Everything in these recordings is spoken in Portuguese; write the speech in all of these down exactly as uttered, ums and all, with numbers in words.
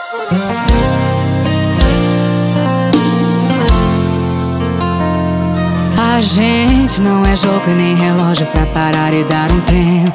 A gente não é jogo nem relógio pra parar e dar um tempo.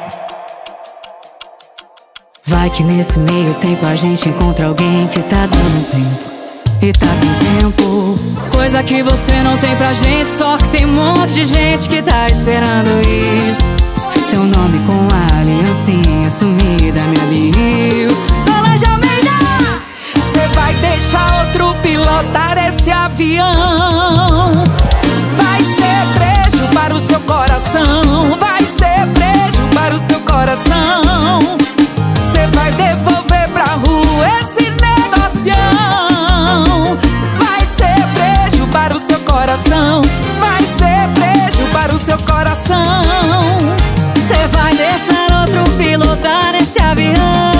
Vai que nesse meio tempo a gente encontra alguém que tá dando tempo. E tá com tempo, coisa que você não tem pra gente. Só que tem um monte de gente que tá esperando isso. Seu nome com a aliancinha sumida, minha bio. Solange Almeida! Cê vai deixar outro pilotar esse avião. Vai ser brejo para o seu coração. Vai ser brejo para o seu coração. Cê vai devolver pra rua esse negocião. Vai ser brejo para o seu coração. Vai ser brejo para o seu coração. Cê vai deixar outro pilotar esse avião.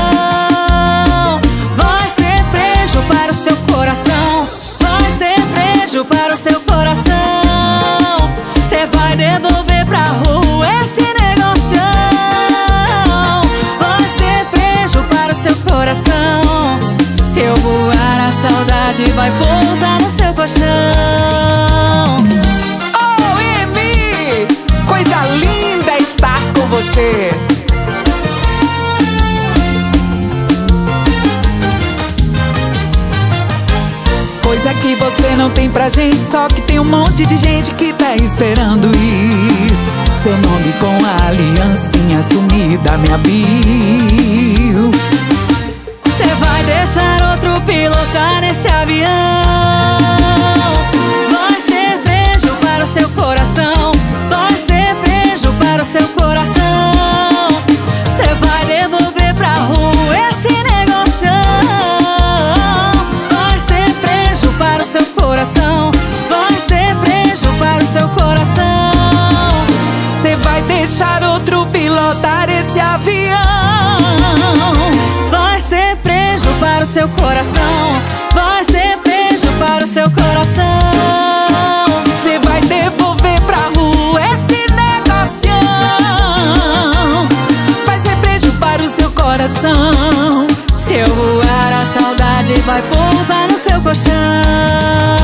Vai ser brejo para o seu coração. Vai ser brejo para o seu coração. Cê vai devolver pra rua esse negocião. Vai ser brejo para o seu coração. Se eu voar, a saudade vai pousar no seu colchão. Oh, Emi, coisa linda estar com você. Coisa que você não tem pra gente. Só que tem um monte de gente que tá esperando isso. Seu nome com a aliancinha sumida, minha bio. Cê vai deixar outro pilotar nesse avião. Vai ser beijo para o seu coração. Vai ser beijo para o seu coração. Cê vai devolver pra rua esse negocião. Vai ser beijo para o seu coração. Vai ser beijo para o seu coração. Cê vai deixar outro pilotar esse avião. Vai ser beijo para o seu coração. Vai ser beijo para o seu coração. Cê vai devolver pra rua esse negocião. Vai ser beijo para o seu coração. Se eu voar, a saudade vai pousar no seu colchão.